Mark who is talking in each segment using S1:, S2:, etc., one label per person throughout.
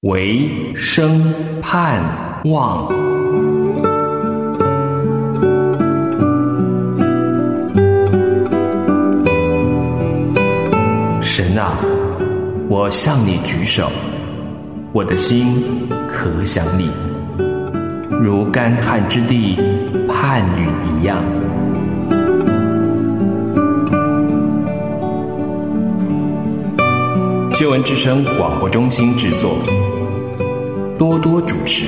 S1: 唯生盼望。神啊，我向你举手，我的心可想你，如干旱之地盼雨一样。救恩之声广播中心制作，多多主持。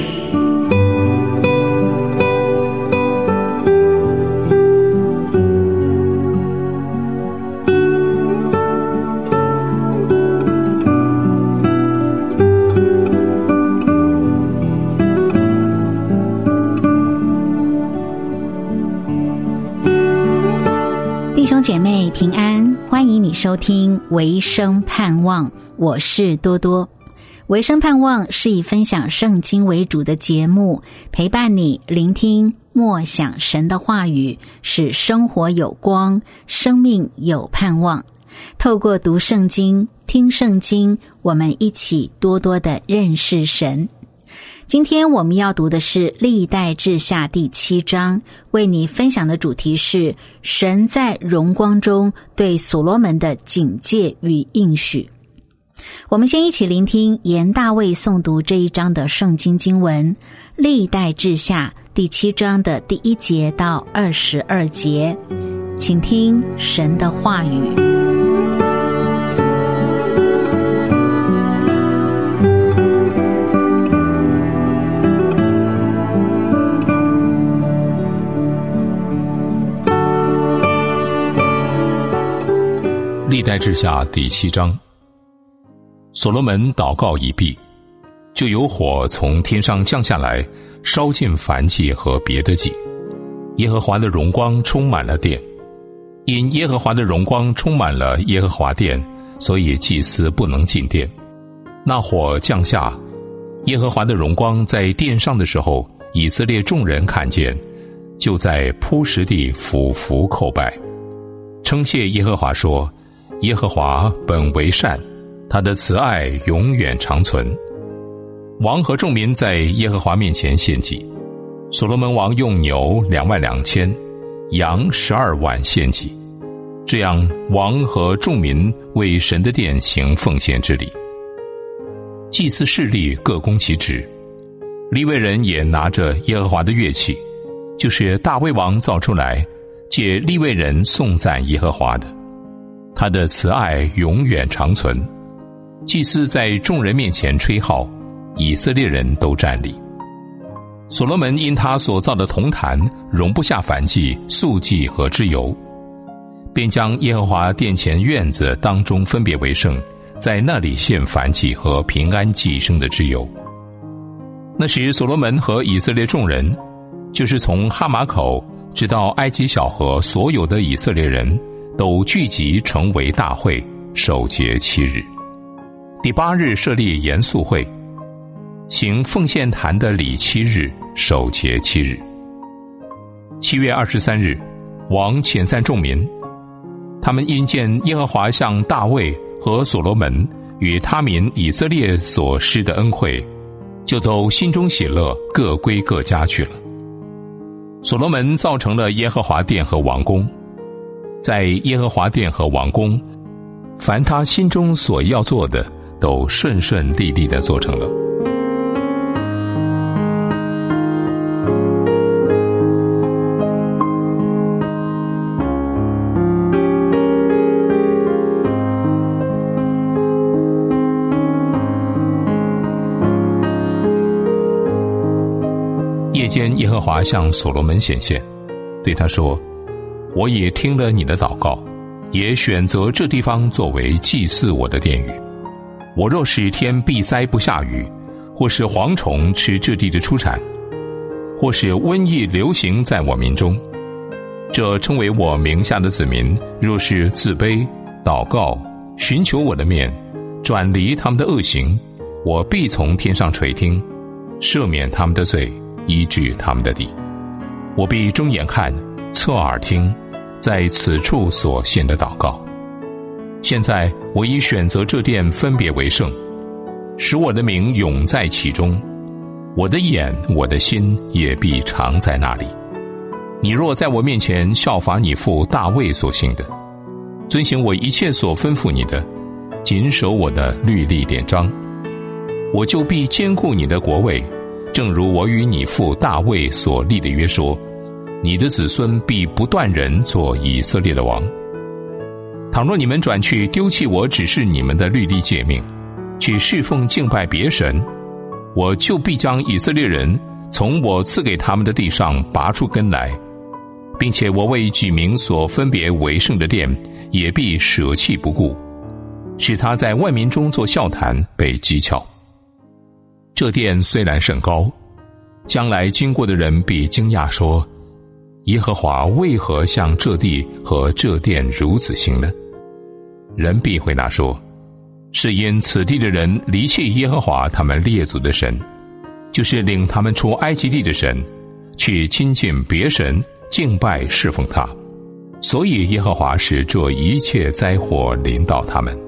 S2: 弟兄姐妹平安，欢迎你收听维生盼望，我是多多。维生盼望是以分享圣经为主的节目，陪伴你聆听默想神的话语，使生活有光，生命有盼望。透过读圣经、听圣经，我们一起多多的认识神。今天我们要读的是历代志下第7章，为你分享的主题是神在荣光中对所罗门的警戒与应许。我们先一起聆听严大卫诵读这一章的圣经经文，历代志下第7章的第1节到22节，请听神的话语。
S3: 历代志下第7章，所罗门祷告已毕，就有火从天上降下来，烧尽燔祭和别的祭。耶和华的荣光充满了殿，因耶和华的荣光充满了耶和华殿，所以祭司不能进殿。那火降下，耶和华的荣光在殿上的时候，以色列众人看见，就在铺石地俯伏叩拜，称谢耶和华说：耶和华本为善，他的慈爱永远长存。王和众民在耶和华面前献祭，所罗门王用牛22000，羊12万献祭。这样王和众民为神的殿行奉献之礼。祭司势力各攻其职，利未人也拿着耶和华的乐器，就是大卫王造出来，借利未人颂赞耶和华的。他的慈爱永远长存。祭司在众人面前吹号，以色列人都站立。所罗门因他所造的铜坛容不下燔祭、素祭和脂油，便将耶和华殿前院子当中分别为圣，在那里献燔祭和平安祭牲的脂油。那时所罗门和以色列众人，就是从哈马口直到埃及小河所有的以色列人，都聚集成为大会，守节7日。第8日设立严肃会，行奉献坛的礼7日，守节7日。7月23日，王遣散众民，他们因见耶和华向大卫和所罗门与他民以色列所施的恩惠，就都心中喜乐，各归各家去了。所罗门造成了耶和华殿和王宫，在耶和华殿和王宫，凡他心中所要做的，都顺顺利利地做成了。夜间耶和华向所罗门显现，对他说：我也听了你的祷告，也选择这地方作为祭祀我的殿宇。我若使天闭塞不下雨，或是蝗虫吃这地的出产，或是瘟疫流行在我民中，这称为我名下的子民，若是自卑祷告，寻求我的面，转离他们的恶行，我必从天上垂听，赦免他们的罪，医治他们的地。我必睁眼看，侧耳听，在此处所献的祷告。现在我已选择这殿分别为圣， 使我的名永在其中，我的眼我的心也必常在那里。你若在我面前效法你父大卫所行的，遵行我一切所吩咐你的，谨守我的律例典章，我就必坚固你的国位，正如我与你父大卫所立的约说，你的子孙必不断人做以色列的王。倘若你们转去丢弃我指示你们的律例诫命，去侍奉敬拜别神，我就必将以色列人从我赐给他们的地上拔出根来，并且我为举名所分别为圣的殿也必舍弃不顾，使他在万民中做笑谈，被讥诮。这殿虽然甚高，将来经过的人必惊讶说，耶和华为何向这地和这殿如此行呢？人必回答说，是因此地的人离弃耶和华他们列祖的神，就是领他们出埃及地的神，去亲近别神，敬拜侍奉他，所以耶和华使这一切灾祸临到他们。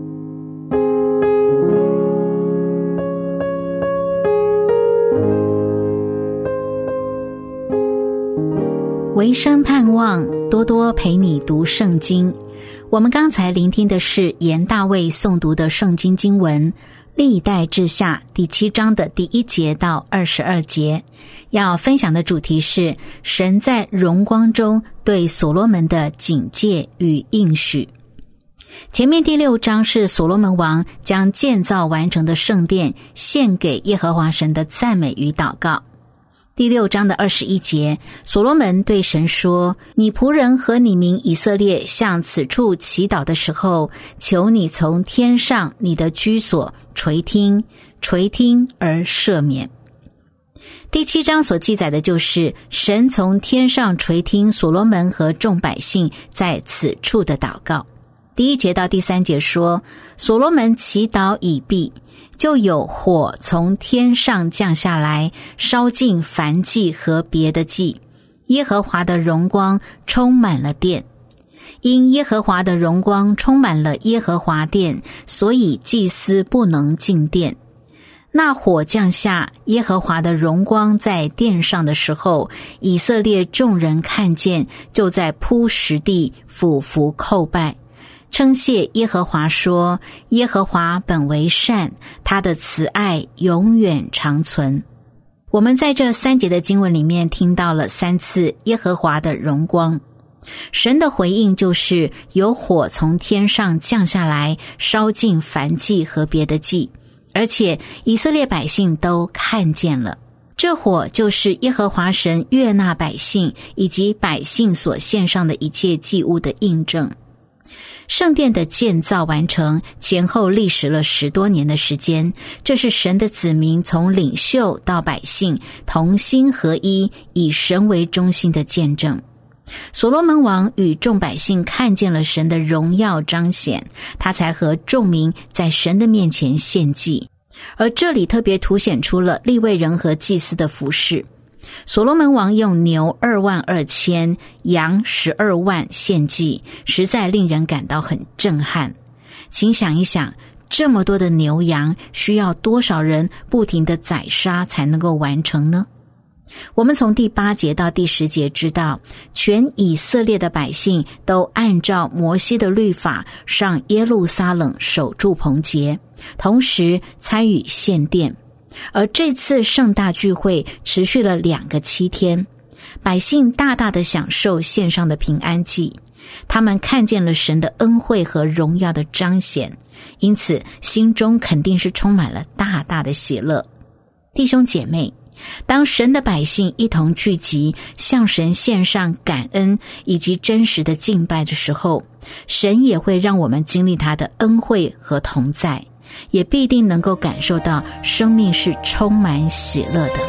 S2: 维生盼望，多多陪你读圣经。我们刚才聆听的是严大卫诵读的圣经经文历代志下第7章的第1节到22节。要分享的主题是神在荣光中对所罗门的警戒与应许。前面第6章是所罗门王将建造完成的圣殿献给耶和华神的赞美与祷告。第6章的21节，所罗门对神说，你仆人和你民以色列向此处祈祷的时候，求你从天上你的居所垂听而赦免。第7章所记载的就是神从天上垂听所罗门和众百姓在此处的祷告。第1节到第3节说，所罗门祈祷已毕，就有火从天上降下来，烧尽燔祭和别的祭，耶和华的荣光充满了殿。因耶和华的荣光充满了耶和华殿，所以祭司不能进殿。那火降下，耶和华的荣光在殿上的时候，以色列众人看见，就在铺石地俯伏叩拜，称谢耶和华说，耶和华本为善，他的慈爱永远长存。我们在这3节的经文里面听到了3次耶和华的荣光。神的回应就是有火从天上降下来，烧尽燔祭和别的祭，而且以色列百姓都看见了。这火就是耶和华神悦纳百姓以及百姓所献上的一切祭物的印证。圣殿的建造完成前后历时了10多年的时间，这是神的子民从领袖到百姓同心合一，以神为中心的见证。所罗门王与众百姓看见了神的荣耀彰显，他才和众民在神的面前献祭。而这里特别凸显出了利未人和祭司的服事。所罗门王用牛22000，羊12万献祭，实在令人感到很震撼。请想一想，这么多的牛羊需要多少人不停地宰杀才能够完成呢？我们从第8节到第10节知道，全以色列的百姓都按照摩西的律法上耶路撒冷守住棚节，同时参与献殿。而这次盛大聚会持续了2个7天，百姓大大的享受献上的平安祭，他们看见了神的恩惠和荣耀的彰显，因此心中肯定是充满了大大的喜乐。弟兄姐妹，当神的百姓一同聚集，向神献上感恩以及真实的敬拜的时候，神也会让我们经历他的恩惠和同在，也必定能够感受到生命是充满喜乐的。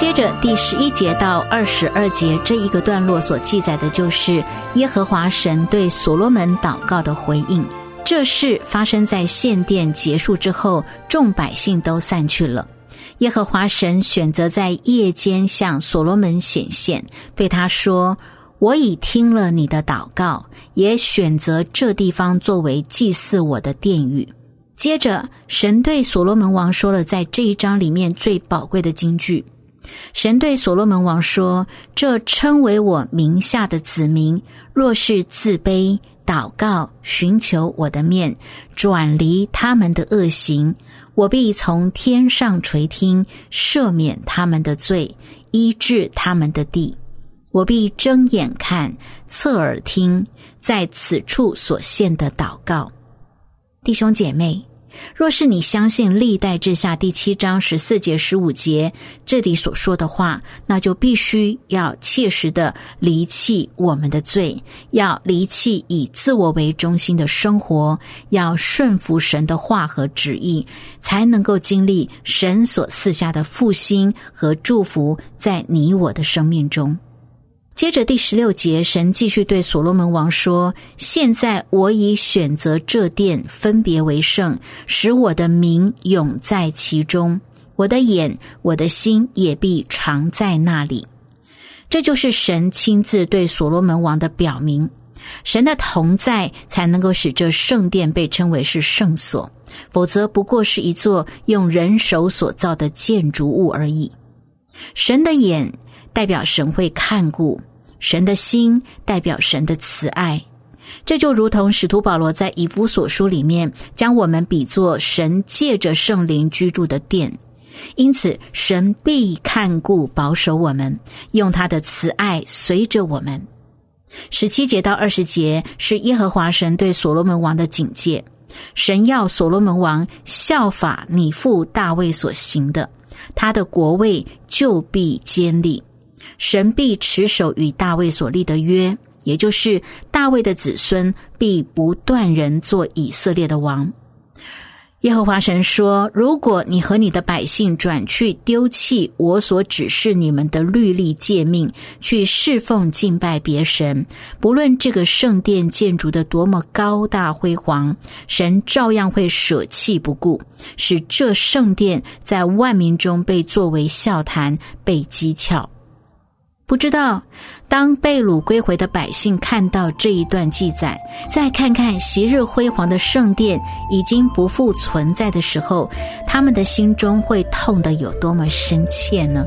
S2: 接着第11节到22节这一个段落所记载的就是耶和华神对所罗门祷告的回应。这事发生在献殿结束之后，众百姓都散去了。耶和华神选择在夜间向所罗门显现，对他说：我已听了你的祷告，也选择这地方作为祭祀我的殿宇。接着神对所罗门王说了在这一章里面最宝贵的金句。神对所罗门王说：这称为我名下的子民，若是自卑祷告，寻求我的面，转离他们的恶行，我必从天上垂听，赦免他们的罪，医治他们的地。我必睁眼看，侧耳听，在此处所献的祷告。弟兄姐妹，若是你相信历代志下第7章14节15节这里所说的话，那就必须要切实的离弃我们的罪，要离弃以自我为中心的生活，要顺服神的话和旨意，才能够经历神所赐下的复兴和祝福在你我的生命中。接着第16节，神继续对所罗门王说：现在我已选择这殿分别为圣，使我的名永在其中，我的眼我的心也必常在那里。这就是神亲自对所罗门王的表明，神的同在才能够使这圣殿被称为是圣所，否则不过是一座用人手所造的建筑物而已。神的眼代表神会看顾，神的心代表神的慈爱。这就如同使徒保罗在以弗所书里面将我们比作神借着圣灵居住的殿，因此神必看顾保守我们，用他的慈爱随着我们。17节到20节是耶和华神对所罗门王的警戒，神要所罗门王效法你父大卫所行的，他的国位就必坚立。神必持守与大卫所立的约，也就是大卫的子孙必不断人做以色列的王。耶和华神说：如果你和你的百姓转去丢弃我所指示你们的律例诫命，去侍奉敬拜别神，不论这个圣殿建筑的多么高大辉煌，神照样会舍弃不顾，使这圣殿在万民中被作为笑谈，被讥诮。不知道当被掳归回的百姓看到这一段记载，再看看昔日辉煌的圣殿已经不复存在的时候，他们的心中会痛得有多么深切呢？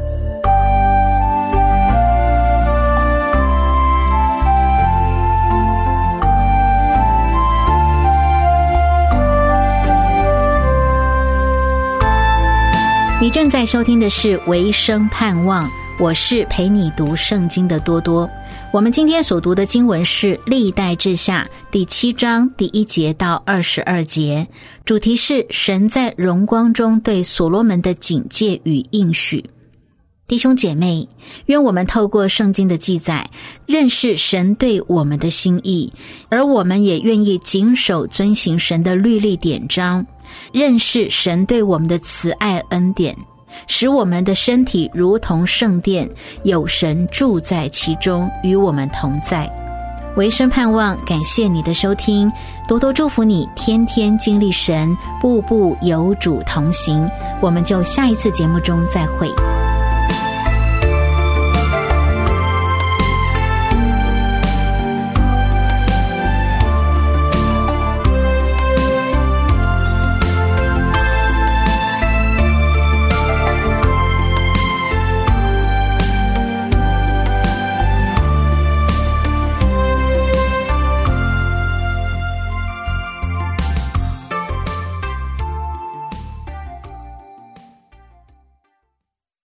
S2: 你正在收听的是维生盼望，我是陪你读圣经的多多。我们今天所读的经文是历代志下第7章第1节到22节，主题是神在荣光中对所罗门的警戒与应许。弟兄姐妹，愿我们透过圣经的记载，认识神对我们的心意，而我们也愿意谨守遵行神的律例典章，认识神对我们的慈爱恩典，使我们的身体如同圣殿，有神住在其中，与我们同在。维生盼望，感谢你的收听，多多祝福你，天天经历神，步步有主同行。我们就下一次节目中再会。